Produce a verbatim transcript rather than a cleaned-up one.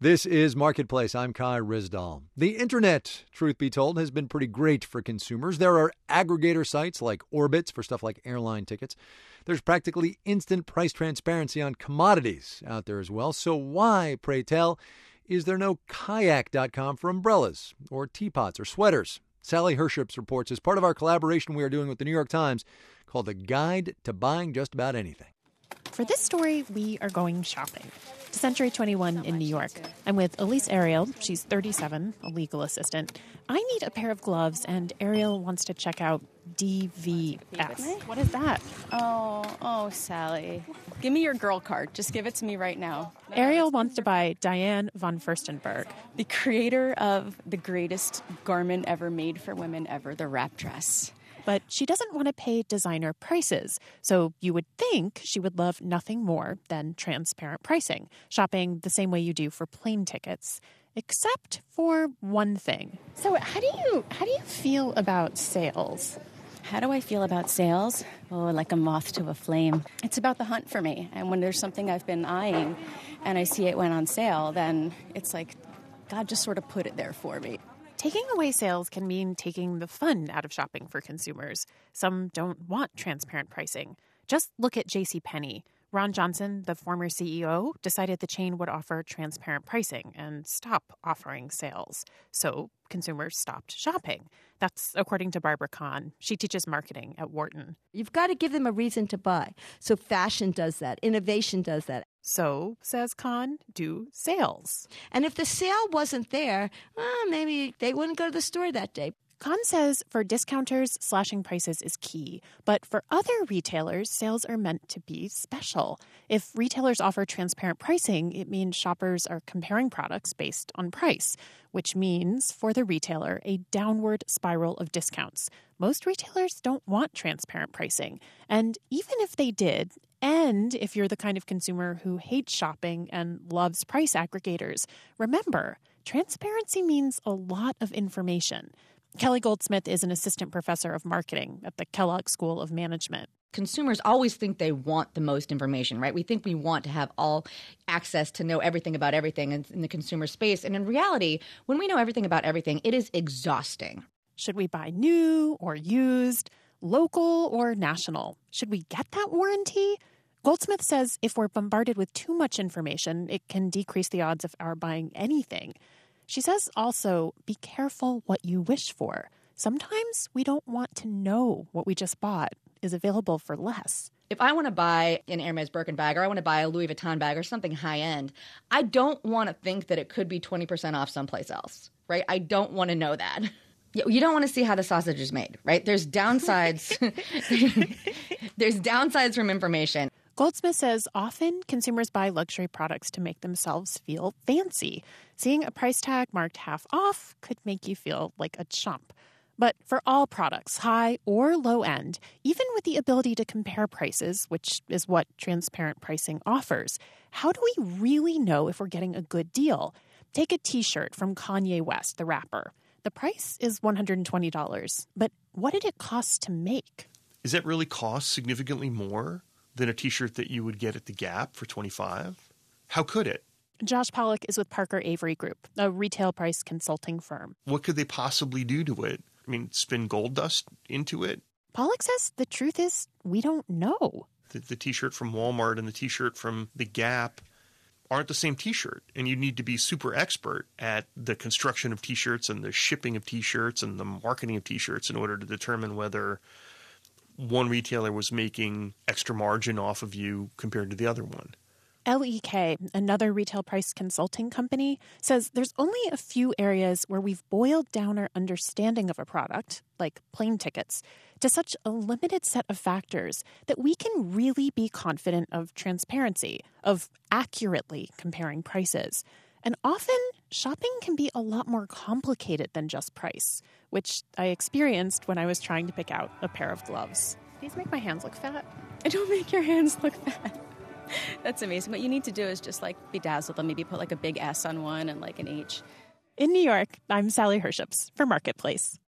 This is Marketplace. I'm Kai Rizdal. The internet, truth be told, has been pretty great for consumers. There are aggregator sites like Orbitz for stuff like airline tickets. There's practically instant price transparency on commodities out there as well. So why, pray tell, is there no kayak dot com for umbrellas or teapots or sweaters? Sally Herships reports as part of our collaboration we are doing with the New York Times called The Guide to Buying Just About Anything. For this story, we are going shopping to Century twenty-one in New York. I'm with Elise Ariel. She's thirty-seven, a legal assistant. I need a pair of gloves, and Ariel wants to check out D V S. What is that? Oh, oh, Sally. Give me your girl card. Just give it to me right now. Ariel wants to buy Diane von Furstenberg, the creator of the greatest garment ever made for women ever, the wrap dress. But she doesn't want to pay designer prices. So you would think she would love nothing more than transparent pricing, shopping the same way you do for plane tickets, except for one thing. So how do you how do you feel about sales? How do I feel about sales? Oh, like a moth to a flame. It's about the hunt for me. And when there's something I've been eyeing and I see it went on sale, then it's like God just sort of put it there for me. Taking away sales can mean taking the fun out of shopping for consumers. Some don't want transparent pricing. Just look at JCPenney. Ron Johnson, the former C E O, decided the chain would offer transparent pricing and stop offering sales. So consumers stopped shopping. That's according to Barbara Kahn. She teaches marketing at Wharton. You've got to give them a reason to buy. So fashion does that. Innovation does that. So, says Kahn, do sales. And if the sale wasn't there, well, maybe they wouldn't go to the store that day. Kahn says for discounters, slashing prices is key. But for other retailers, sales are meant to be special. If retailers offer transparent pricing, it means shoppers are comparing products based on price, which means, for the retailer, a downward spiral of discounts. Most retailers don't want transparent pricing. And even if they did, and if you're the kind of consumer who hates shopping and loves price aggregators, remember, transparency means a lot of information. Kelly Goldsmith is an assistant professor of marketing at the Kellogg School of Management. Consumers always think they want the most information, right? We think we want to have all access to know everything about everything in, in the consumer space. And in reality, when we know everything about everything, it is exhausting. Should we buy new or used, local or national? Should we get that warranty? Goldsmith says if we're bombarded with too much information, it can decrease the odds of our buying anything. She says also, be careful what you wish for. Sometimes we don't want to know what we just bought is available for less. If I want to buy an Hermes Birkin bag or I want to buy a Louis Vuitton bag or something high-end, I don't want to think that it could be twenty percent off someplace else, right? I don't want to know that. You don't want to see how the sausage is made, right? There's downsides. There's downsides from information. Goldsmith says often consumers buy luxury products to make themselves feel fancy. Seeing a price tag marked half off could make you feel like a chump. But for all products, high or low end, even with the ability to compare prices, which is what transparent pricing offers, how do we really know if we're getting a good deal? Take a T-shirt from Kanye West, the rapper. The price is one hundred twenty dollars. But what did it cost to make? Does that really cost significantly more than a T-shirt that you would get at the Gap for twenty-five dollars? How could it? Josh Pollock is with Parker Avery Group, a retail price consulting firm. What could they possibly do to it? I mean, spin gold dust into it? Pollock says the truth is we don't know. The, the T-shirt from Walmart and the T-shirt from the Gap aren't the same T-shirt. And you need to be super expert at the construction of T-shirts and the shipping of T-shirts and the marketing of T-shirts in order to determine whether one retailer was making extra margin off of you compared to the other one. L E K, another retail price consulting company, says there's only a few areas where we've boiled down our understanding of a product, like plane tickets, to such a limited set of factors that we can really be confident of transparency, of accurately comparing prices. And often, shopping can be a lot more complicated than just price, which I experienced when I was trying to pick out a pair of gloves. These make my hands look fat. I don't make your hands look fat. That's amazing. What you need to do is just like bedazzle them, maybe put like a big S on one and like an H. In New York, I'm Sally Herships for Marketplace.